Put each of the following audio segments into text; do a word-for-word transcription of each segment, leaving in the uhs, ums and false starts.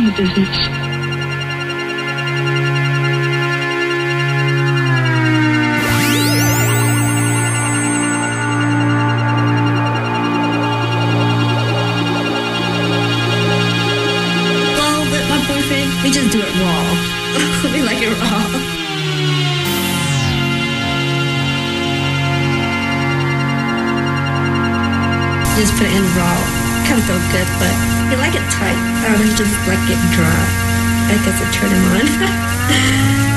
the business. We just do it raw. We like it raw. Just put it in raw. Kind of feel good, but you like it tight. I don't know, you just like it dry. I guess it turn him on.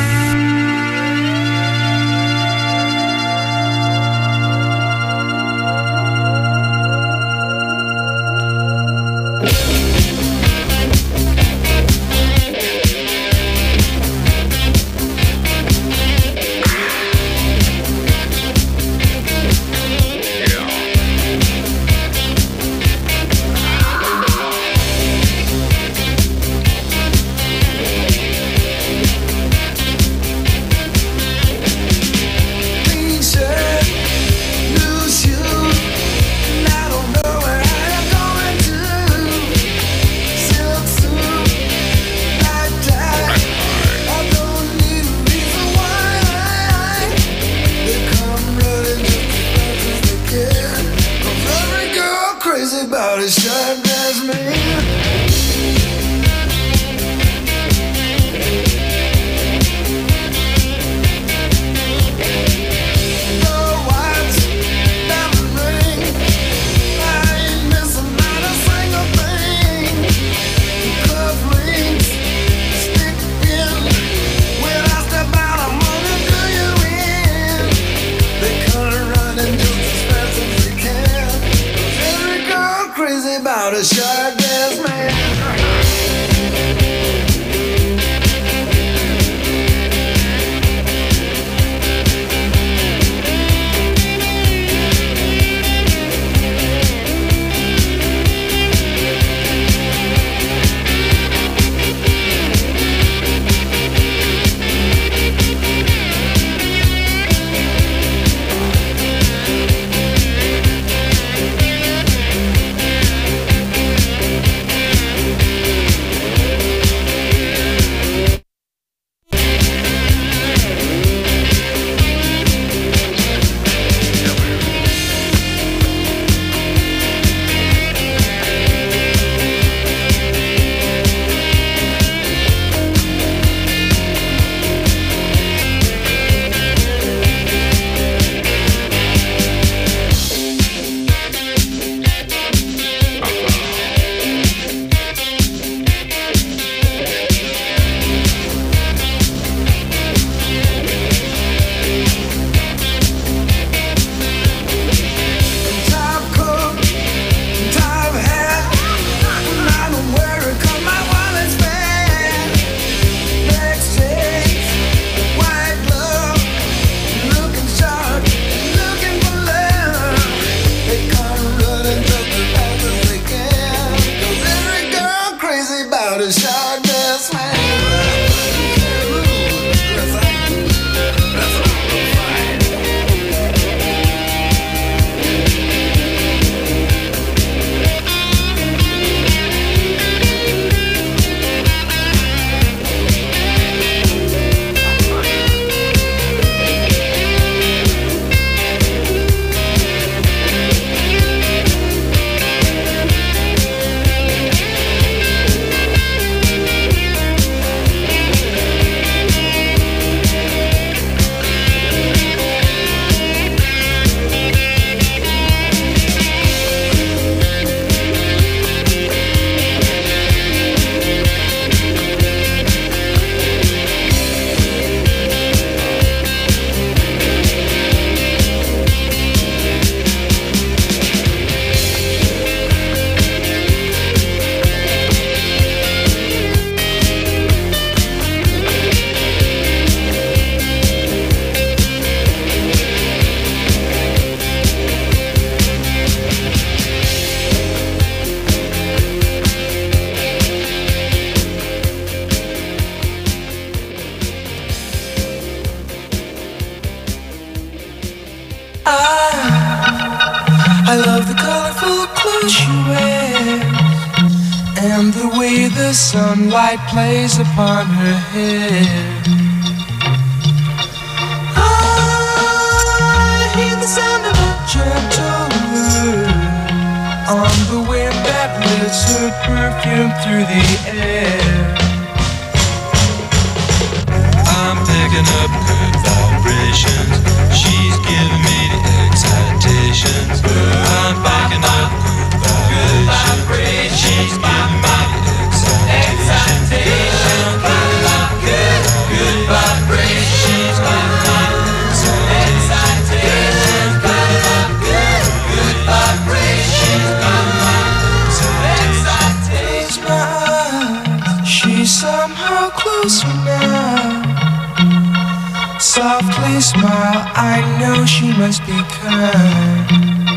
and the way the sunlight plays upon her hair. I hear the sound of a gentle word on the wind that lifts her perfume through the air. I'm picking up good vibrations. She's giving me the excitations. I'm picking up good vibrations. She's giving me the excitations. I'm picking up good, good vibrations. She's giving me the excitations. Picking up good, good vibrations. She's giving me the excitations. Close my eyes. She's somehow closer now. Softly smile, I know she must be kind.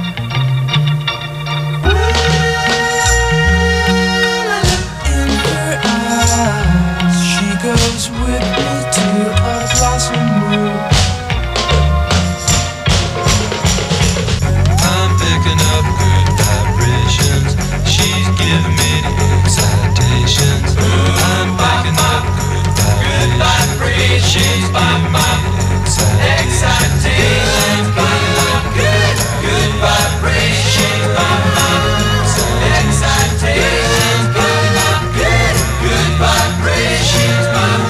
In her eyes, she goes with me to a blossom room. I'm picking up good vibrations. She's giving me the excitations. I'm picking up good vibrations. She's giving me excitation, picking up good, good vibrations. Excitation, picking up good, good vibrations.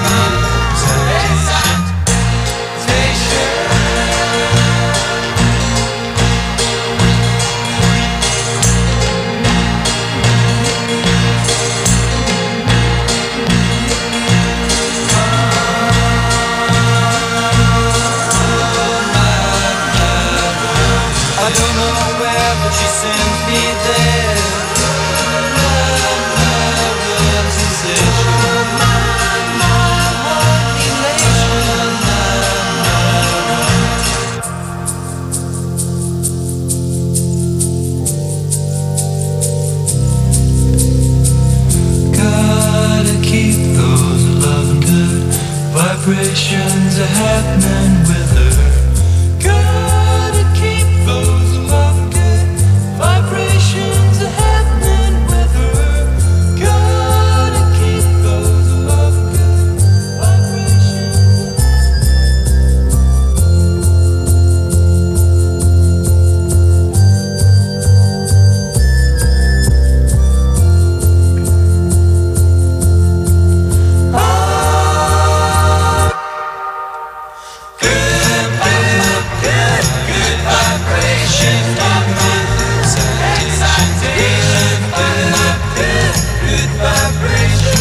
I don't know where, but she sends me there. Love, love, love, sensation. My, my, my, elation. Gotta keep those loving good vibrations are happening with her. Gotta keep those love good vibrations are happening with her. Gotta keep those love good vibrations. Ah, good, good, good, good vibrations. Excitation, picking up good, good vibrations.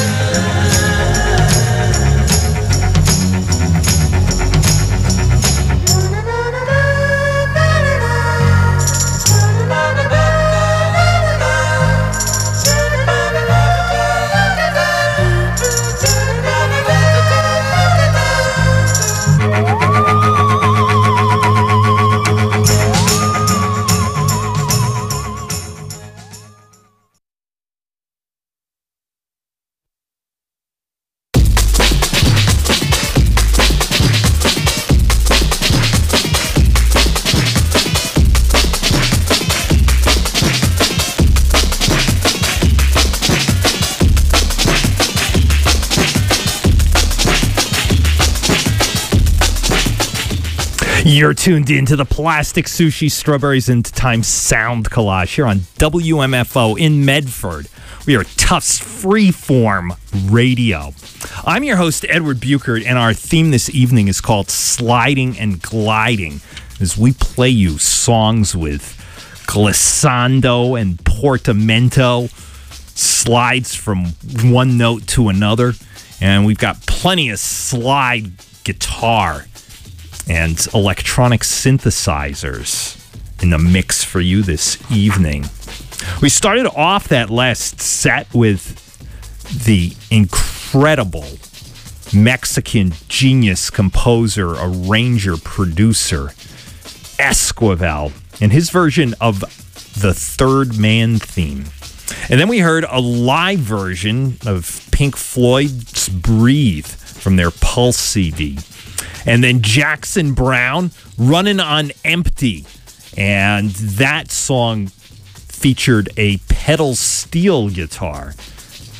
You're tuned in to the Plastic Sushi Strawberries and Time Sound Collage here on W M F O in Medford. We are Tufts Freeform Radio. I'm your host, Edward Buchert, and our theme this evening is called Sliding and Gliding, as we play you songs with glissando and portamento, slides from one note to another, and we've got plenty of slide guitar and electronic synthesizers in the mix for you this evening. We started off that last set with the incredible Mexican genius composer, arranger, producer, Esquivel, and his version of the Third Man theme. And then we heard a live version of Pink Floyd's Breathe from their Pulse C D. And then Jackson Browne, Running on Empty. And that song featured a pedal steel guitar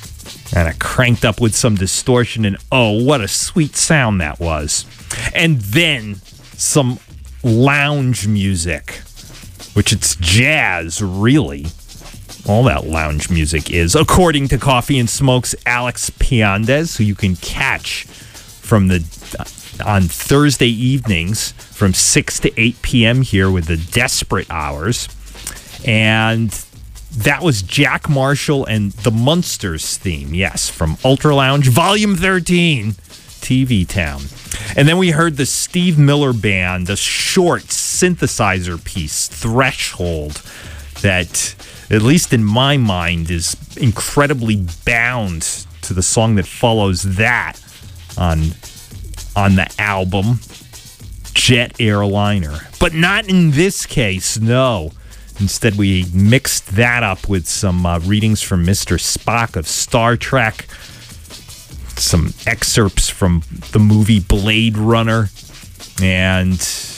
And it cranked up with some distortion, and oh, what a sweet sound that was. And then some lounge music, which it's jazz, really. All that lounge music is, according to Coffee and Smoke's Alex Piandez, who you can catch from the on Thursday evenings from six to eight p.m. here with the Desperate Hours. And that was Jack Marshall and the Munsters theme, yes, from Ultra Lounge Volume thirteen, T V Town. And then we heard the Steve Miller Band, a short synthesizer piece, Threshold, that, at least in my mind, is incredibly bound to the song that follows that on, on the album, Jet Airliner. But not in this case, no. Instead, we mixed that up with some uh, readings from Mister Spock of Star Trek, some excerpts from the movie Blade Runner, and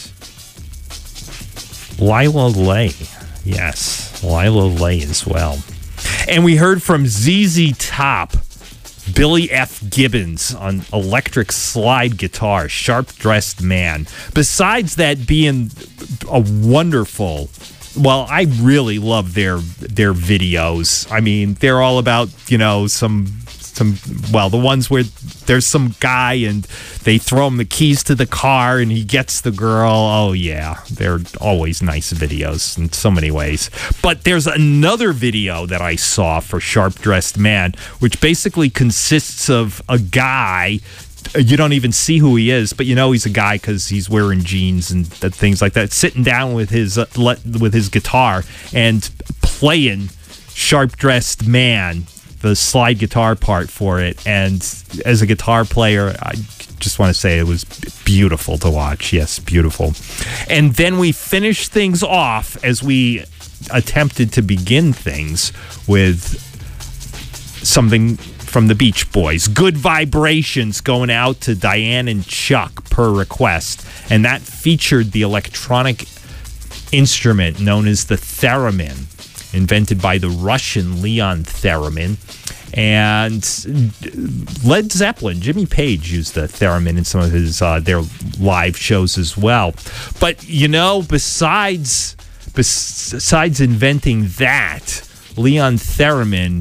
Lila Lay. Yes, Lila Lay as well. And we heard from Z Z Top, Billy F. Gibbons on electric slide guitar, Sharp Dressed Man. Besides that being a wonderful... Well, I really love their their videos. I mean, they're all about, you know, some some well, the ones where there's some guy and they throw him the keys to the car and he gets the girl. Oh yeah, they're always nice videos in so many ways. But there's another video that I saw for Sharp Dressed Man, which basically consists of a guy. You don't even see who he is, but you know he's a guy because he's wearing jeans and things like that, sitting down with his uh, le- with his guitar and playing Sharp Dressed Man, the slide guitar part for it. And as a guitar player, I just want to say it was beautiful to watch. Yes, beautiful. And then we finished things off as we attempted to begin things with something from the Beach Boys. Good Vibrations, going out to Diane and Chuck per request. And that featured the electronic instrument known as the theremin, invented by the Russian Leon Theremin. And Led Zeppelin, Jimmy Page used the theremin in some of his uh, their live shows as well. But, you know, besides besides inventing that, Leon Theremin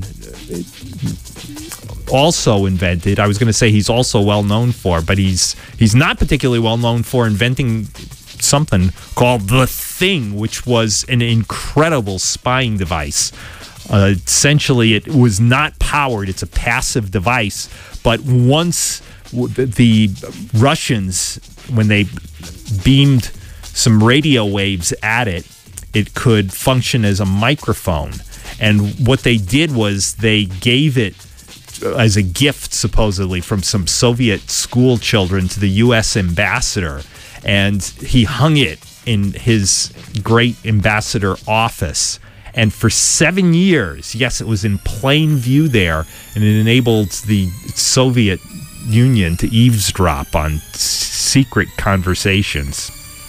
also invented, I was going to say he's also well known for, but he's he's not particularly well known for inventing something called The Thing, which was an incredible spying device. Uh, essentially, it was not powered. It's a passive device. But once the Russians, when they beamed some radio waves at it, it could function as a microphone. And what they did was they gave it as a gift, supposedly, from some Soviet school children to the U S ambassador. And he hung it in his great ambassador office. And for seven years, yes, it was in plain view there, and it enabled the Soviet Union to eavesdrop on secret conversations.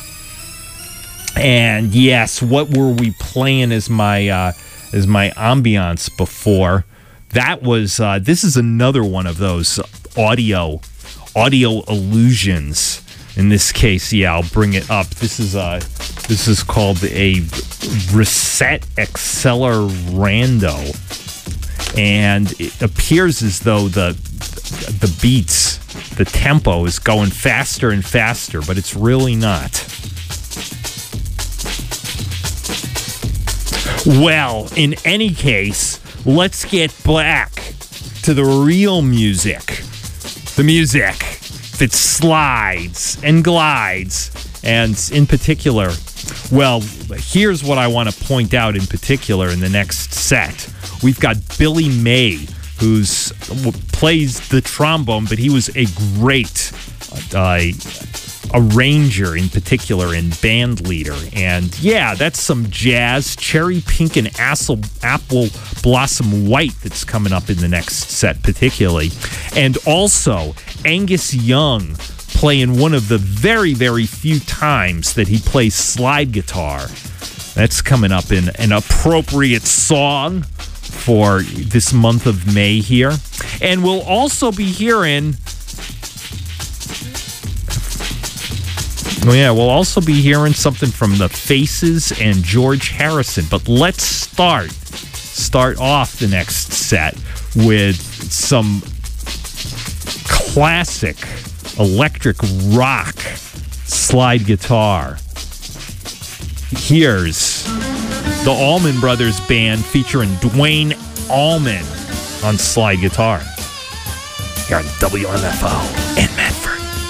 And yes, what were we playing as my uh, as my ambiance before? That was uh, this is another one of those audio audio illusions. In this case, yeah, I'll bring it up. This is a this is called a Reset Accelerando, and it appears as though the the beats, the tempo is going faster and faster, but it's really not. Well, in any case, let's get back to the real music. The music that slides and glides, and in particular, well, here's what I want to point out in particular in the next set. We've got Billy May, who's plays the trombone, but he was a great uh, arranger in particular and band leader. And yeah, that's some jazz, Cherry Pink and Apple, Apple Blossom White that's coming up in the next set particularly. And also Angus Young playing one of the very, very few times that he plays slide guitar. That's coming up in an appropriate song for this month of May here. And we'll also be hearing... Oh, yeah, we'll also be hearing something from the Faces and George Harrison. But let's start, start off the next set with some classic electric rock slide guitar. Here's the Allman Brothers Band featuring Dwayne Allman on slide guitar. Here on W M F O in Medford.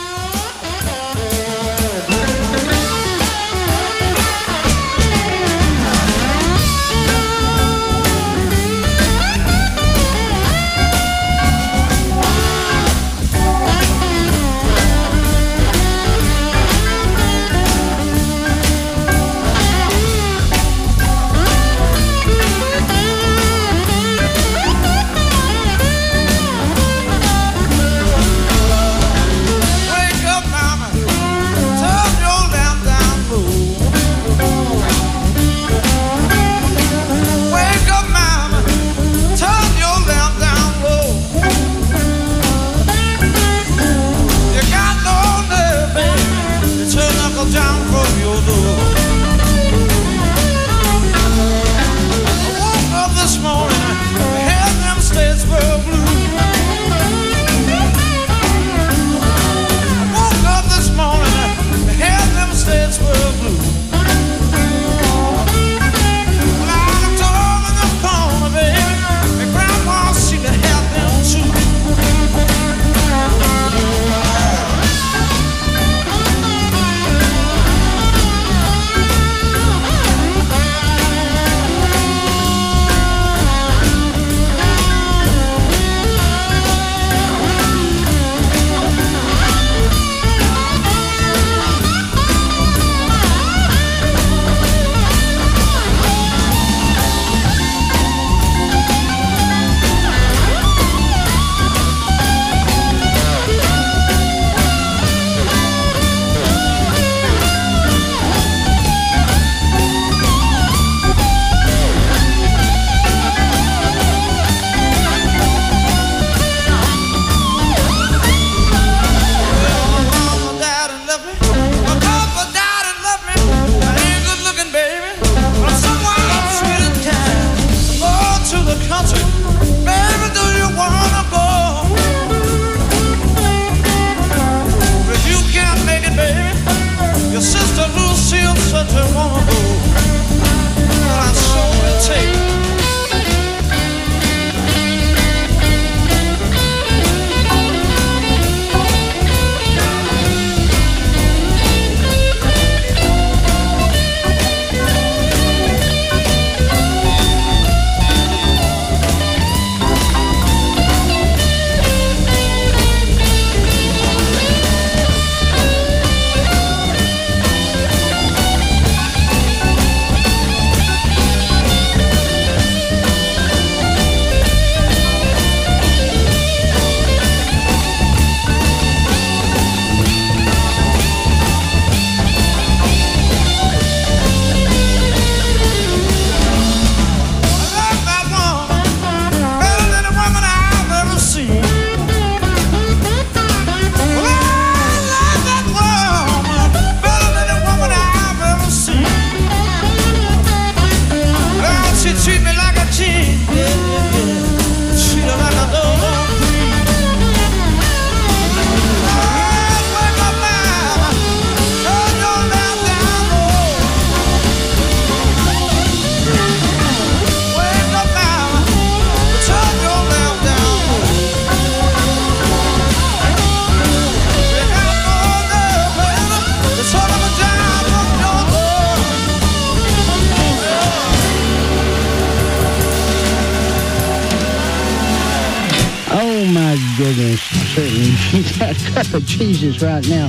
goodness, certainly. She's got a cup of Jesus right now.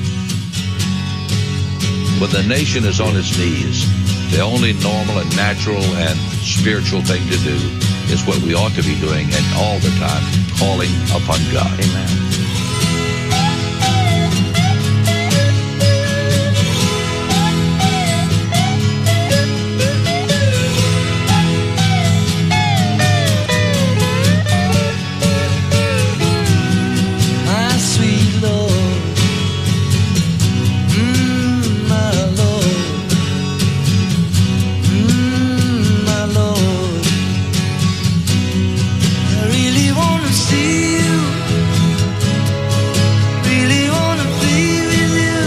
When the nation is on its knees, the only normal and natural and spiritual thing to do is what we ought to be doing, and all the time, calling upon God. Amen. see you. Really wanna be with you.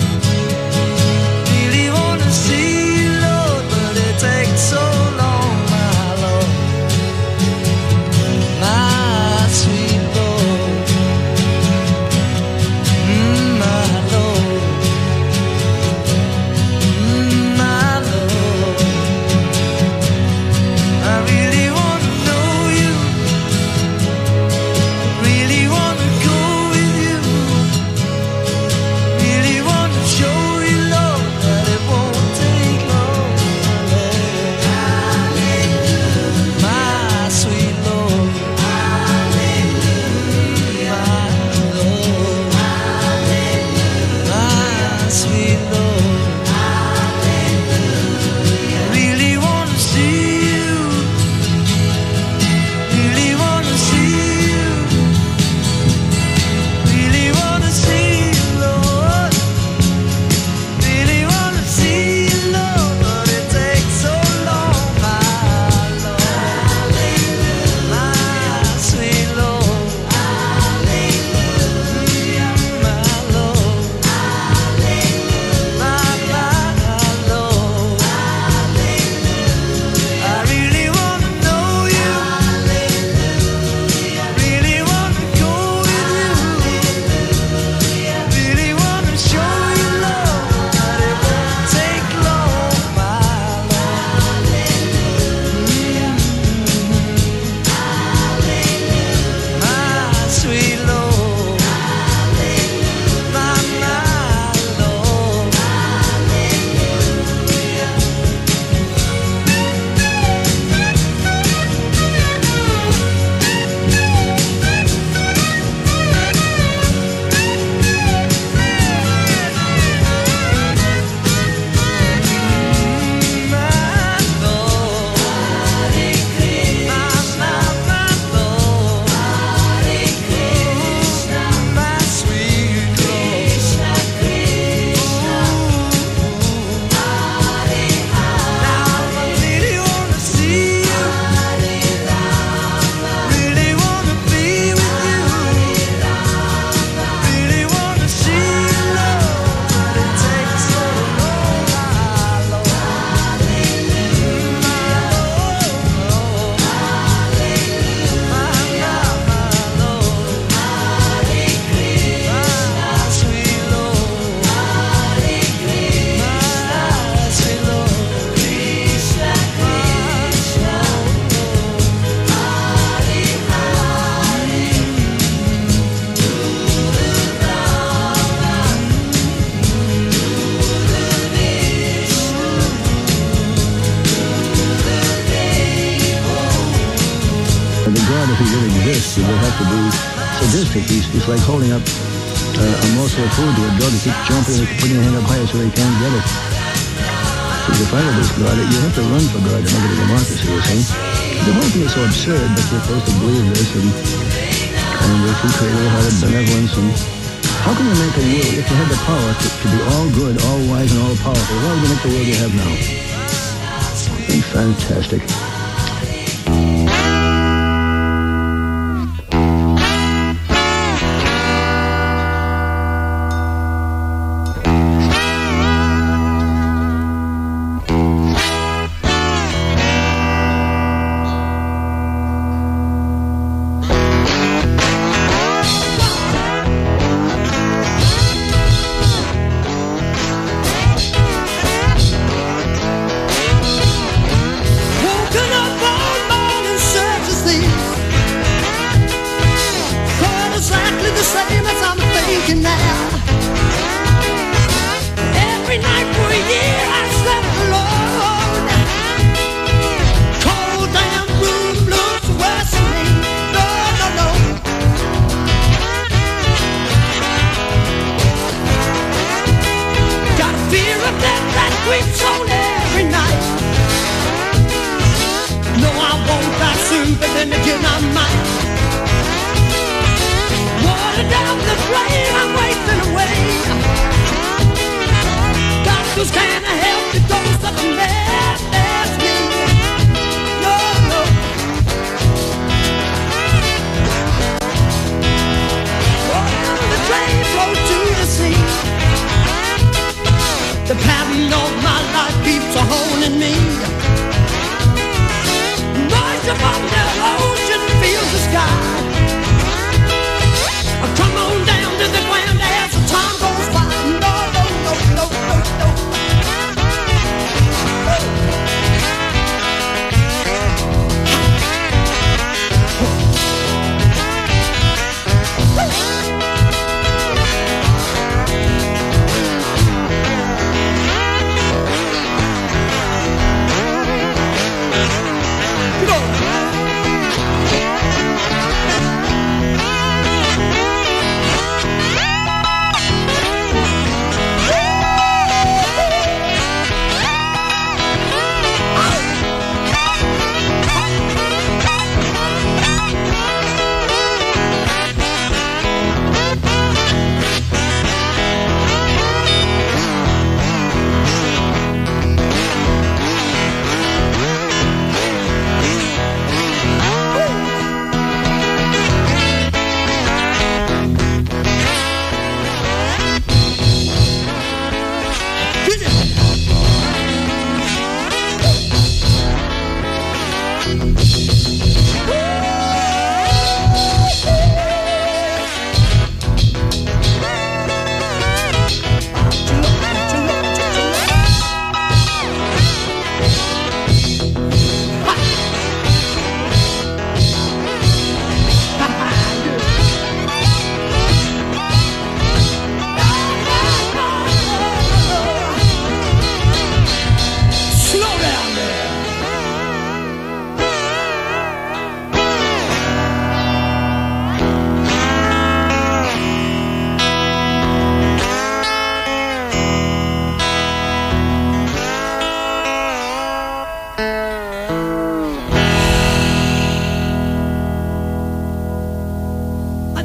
Really wanna see you, Lord, but it takes so long, my Lord. My sweet Lord. Mm, my Lord. Mm, my Lord. I really wanna know you. Really wanna go with you. Really wanna show you, Lord, that it won't take long, my sweet Lord. My Lord. My sweet Lord. Really wanna see you. Really wanna see you. Really wanna see you, Lord. Really wanna see you, Lord, but it takes so long, my Lord. My sweet Lord. My Lord. My, my Lord. I really wanna know you. Really wanna go with you. Really wanna show you, Lord, that it won't take long, my Lord. My sweet Lord. My, my Lord. My Lord. My, my, my Lord. My sweet Lord. Now I really wanna see you. Really wanna be with you. Really wanna see you, Lord, but it takes so long, my Lord. My Lord. My, my, my Lord. My sweet Lord. My sweet Lord. And the God, if he really exists, he will have to be sadistic. He's, he's like holding up uh, a morsel of food to a dog. He keeps chomping it, putting your hand up higher so he can't get it. So if I were this God, you have to run for God to make it a democracy, you see. The whole thing is so absurd, but you're supposed to believe this, and, and if he created a heart of benevolence, and how can you make a world, if you had the power to, to be all good, all wise, and all powerful, why would you make the world you have now? It's fantastic. Woken up one morning such as this, thought exactly the same as I'm thinking now. Every night for a year I slept alone. Cold damn room looks worse than me. No, no, no. Got a fear of death that creeps on every night. No, I won't die soon, but then again I might. Water down the drain, I'm wasting away.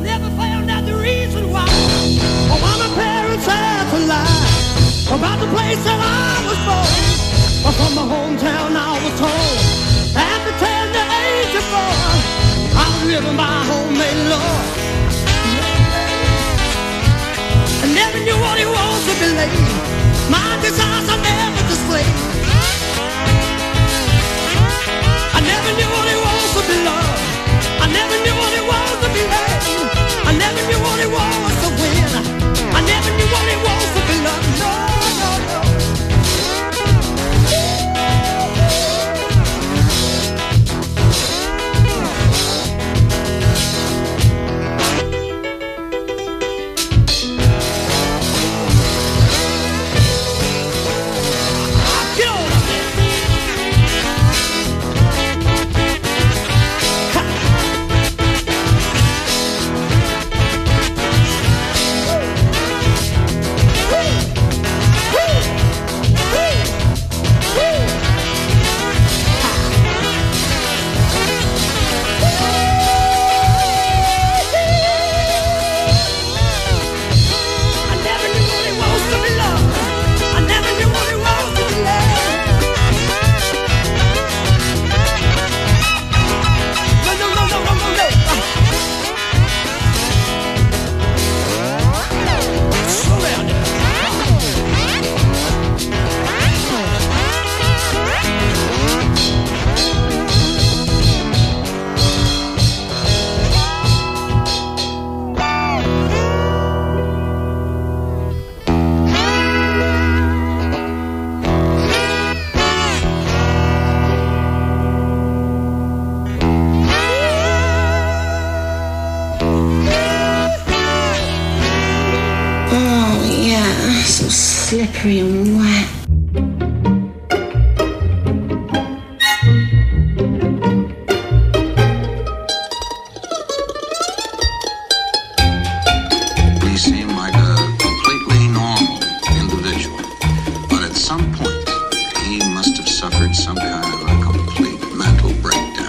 never found out the reason why. Oh, why my parents had to lie about the place that I was born. Or from my hometown I was told at the tender age of four I was living by homemade law. I never knew what it was to believe. My desires I never displayed. I never knew what it was to be loved. I never knew what it was to be loved. I never knew what it was to win. I never knew what it was to be loved. No, no, no. Slippery and wet. He seemed like a completely normal individual, but at some point he must have suffered some kind of a complete mental breakdown.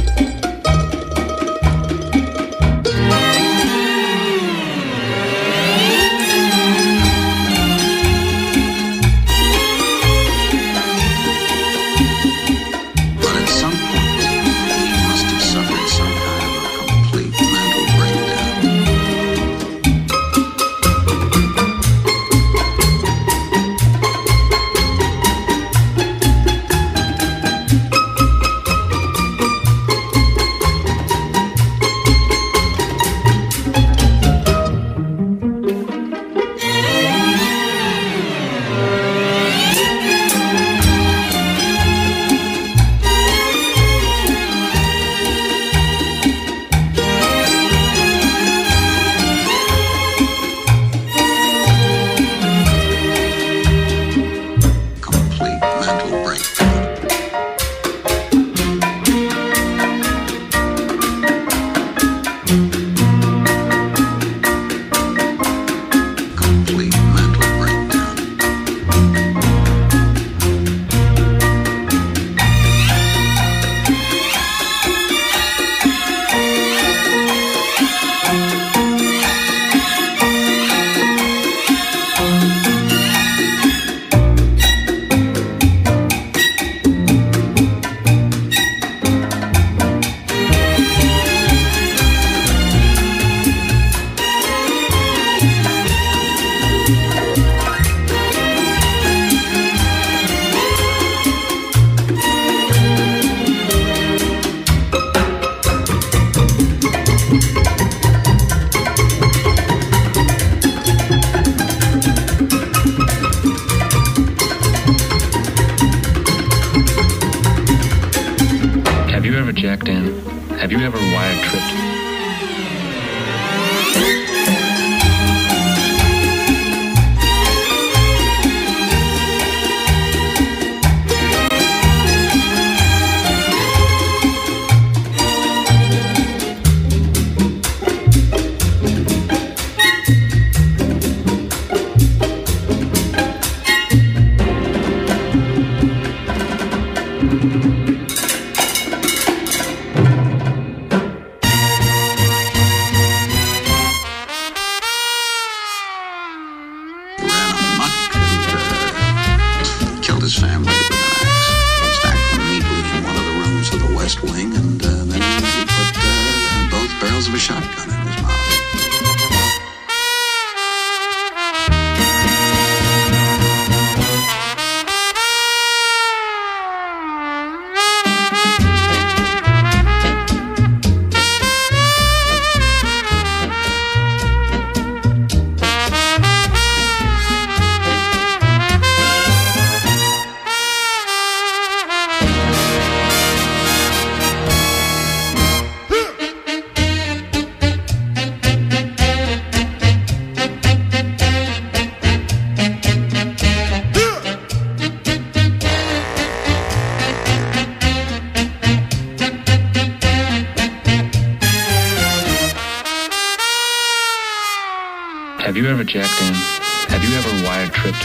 Jacked in? Have you ever wired tripped? gun in his mouth. Have you ever jacked in? Have you ever wire tripped?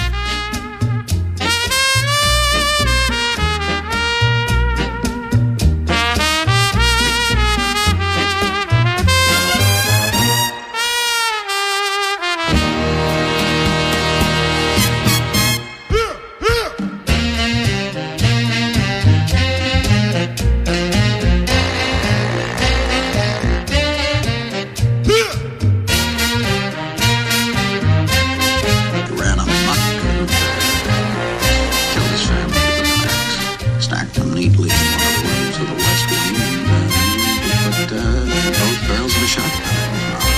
Neatly in one of the rooms of the West Wing, and uh, put uh, both barrels of a shotgun in his mouth.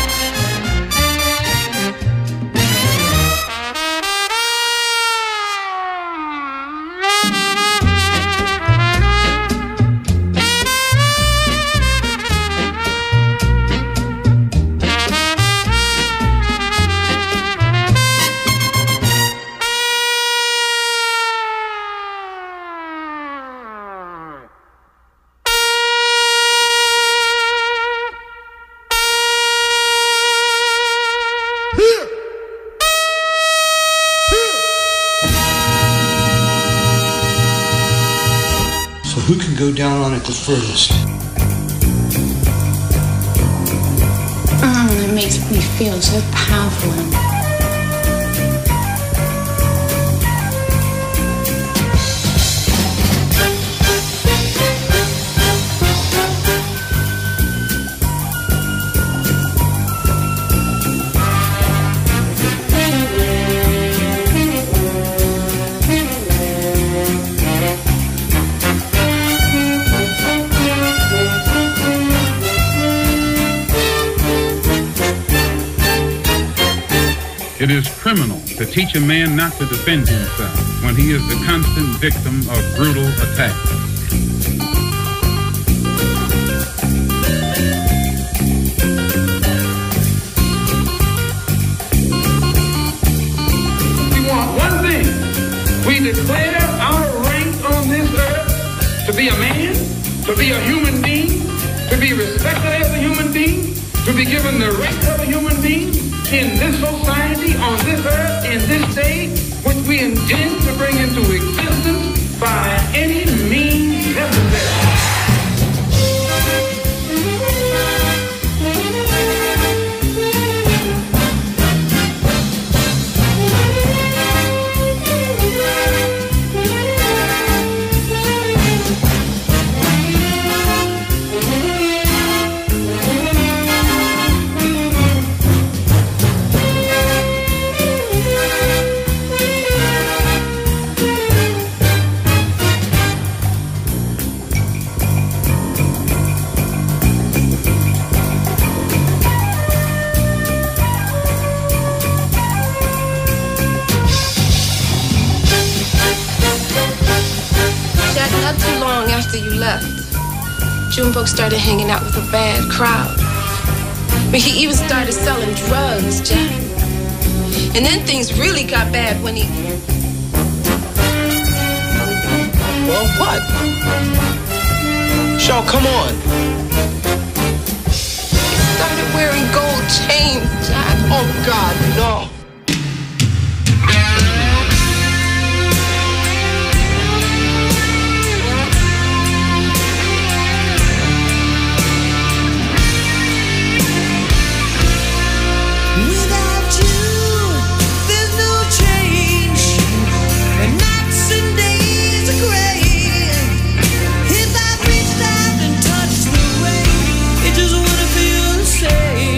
Who can go down on it the furthest? Mm, it makes me feel so powerful. It is criminal to teach a man not to defend himself when he is the constant victim of brutal attack. We want one thing. We declare our rank on this earth to be a man, to be a human being, to be respected as a human being, to be given the rights of a human being, in this society, on this earth, in this day, which we intend to bring into existence by any means necessary. Not too long after you left, Junebug started hanging out with a bad crowd. I mean, he even started selling drugs, Jack. And then things really got bad when he... Well, what? Shaw, come on. He started wearing gold chains, Jack. Oh, God, no. It just wouldn't feel the same.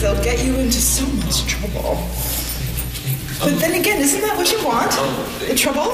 they'll get you into so much trouble. But then again, isn't that what you want? The trouble?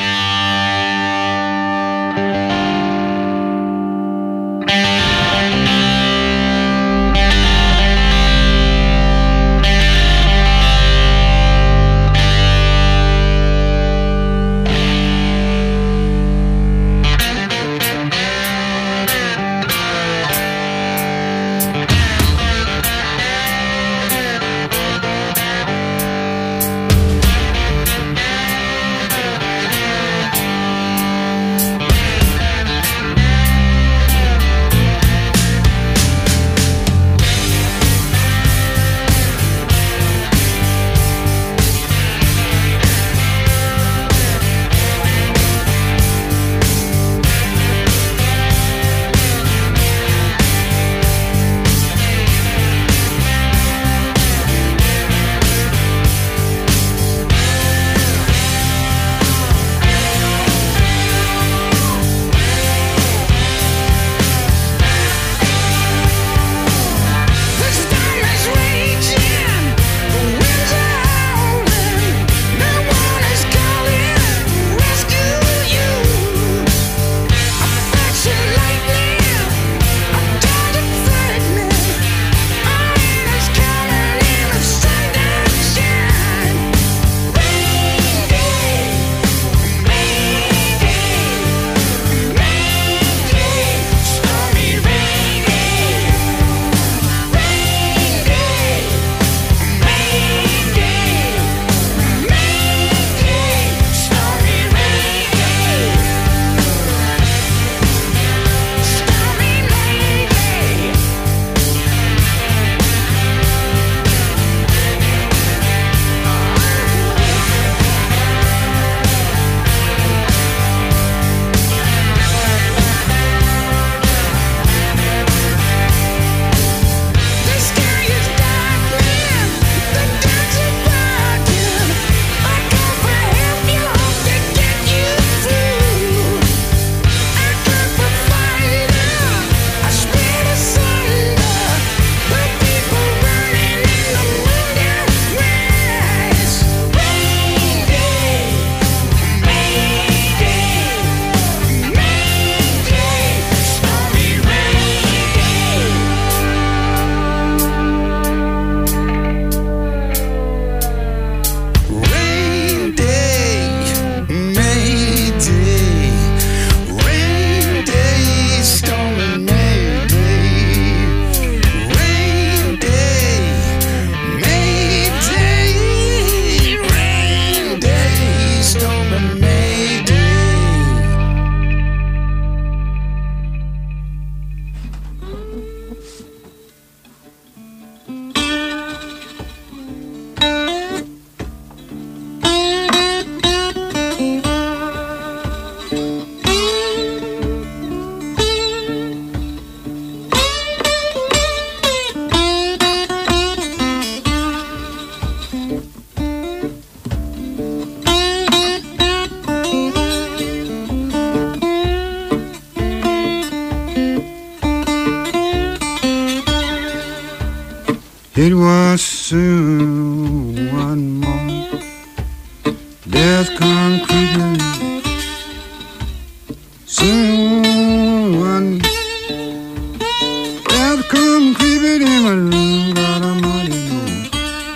It was soon one more death come creeping. Soon one death come creeping in my room. God Almighty knows.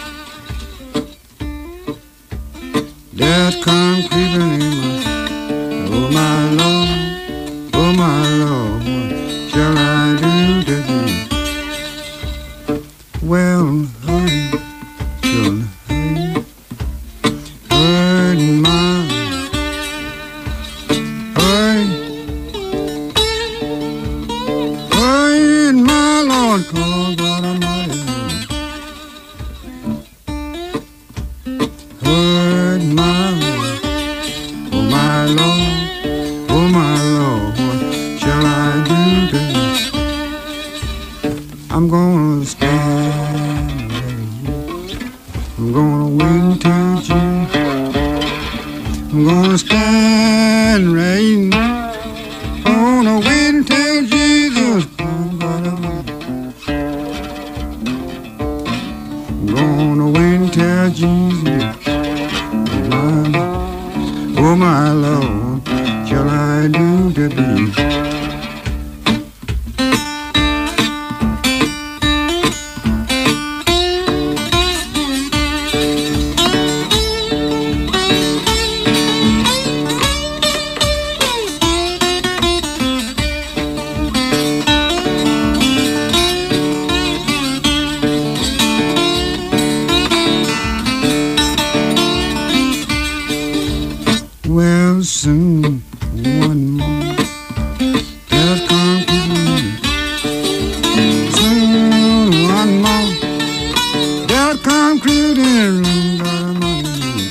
Death come creeping in my. Oh my Lord, oh my Lord, what shall I do today? Well, hurry, children, hurry, hurry, my, hurry, hurry, my Lord, call God Almighty. Hurry, my Lord, oh my Lord, oh my Lord, what shall I do today? I'm gonna stand. I'm gonna wait until June. I'm gonna stand right. I'm gonna wait until Jesus comes. the blues. Well, soon, one more. Just come creeping in. Soon, one more. Just come creeping in. Got a money.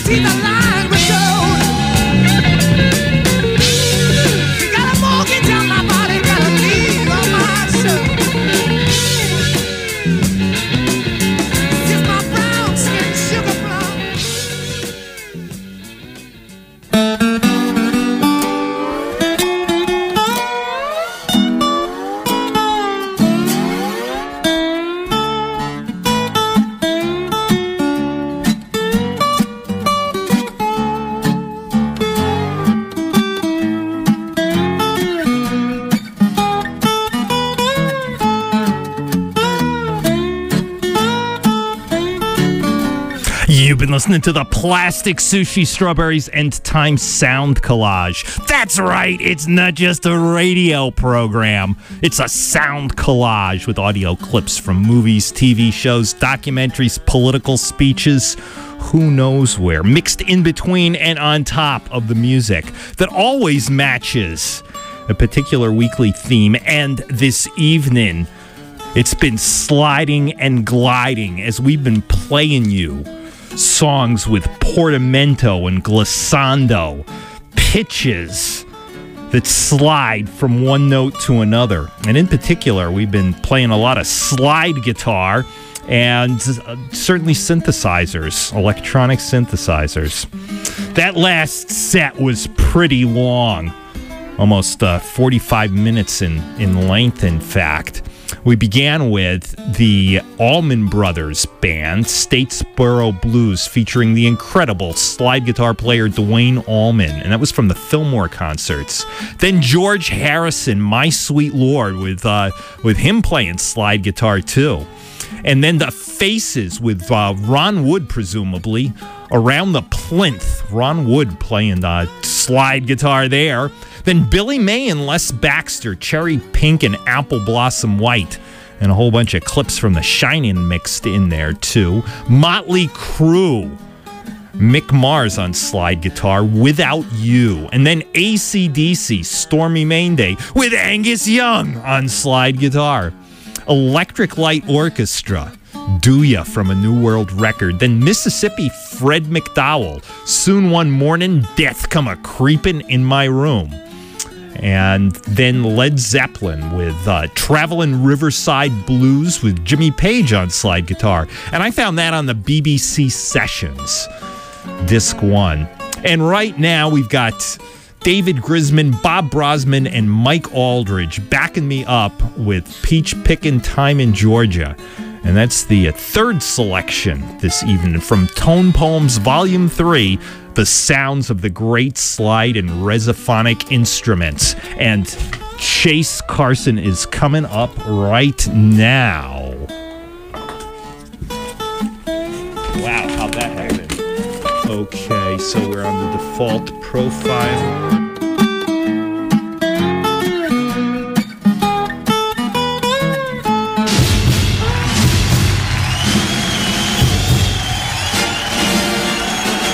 teeth are lined with gold. You got a mortgage on my body, got a lien on my soul. Just my brown skin, sugar plum. You've been listening to the Plastic Sushi Strawberries End Time Sound Collage. That's right, it's not just a radio program. It's a sound collage with audio clips from movies, T V shows, documentaries, political speeches, who knows where, mixed in between and on top of the music that always matches a particular weekly theme. And this evening, it's been sliding and gliding as we've been playing you songs with portamento and glissando, pitches that slide from one note to another. And in particular, we've been playing a lot of slide guitar and uh, certainly synthesizers, electronic synthesizers. That last set was pretty long, almost uh, forty-five minutes in, in length, in fact. We began with the Allman Brothers Band, Statesboro Blues, featuring the incredible slide guitar player Dwayne Allman, and that was from the Fillmore concerts. Then George Harrison, My Sweet Lord, with uh, with him playing slide guitar too. And then the Faces with uh, Ron Wood, presumably, Around the Plinth. Ron Wood playing the slide guitar there. Then Billy May and Les Baxter, Cherry Pink and Apple Blossom White. And a whole bunch of clips from The Shining mixed in there, too. Motley Crue, Mick Mars on slide guitar, Without You. And then A C D C, Stormy Main Day, with Angus Young on slide guitar. Electric Light Orchestra, Do Ya from A New World Record. Then Mississippi Fred McDowell, Soon One Morning, Death Come A-Creepin' in My Room. And then Led Zeppelin with uh, Travelin' Riverside Blues with Jimmy Page on slide guitar. And I found that on the B B C Sessions, Disc one. And right now we've got David Grisman, Bob Brosman, and Mike Aldridge backing me up with Peach Pickin' Time in Georgia. And that's the uh, third selection this evening from Tone Poems Volume three, The Sounds of the Great Slide and Resophonic Instruments. And Chase Carson is coming up right now. Wow, how'd that happen? Okay, so we're on the default profile.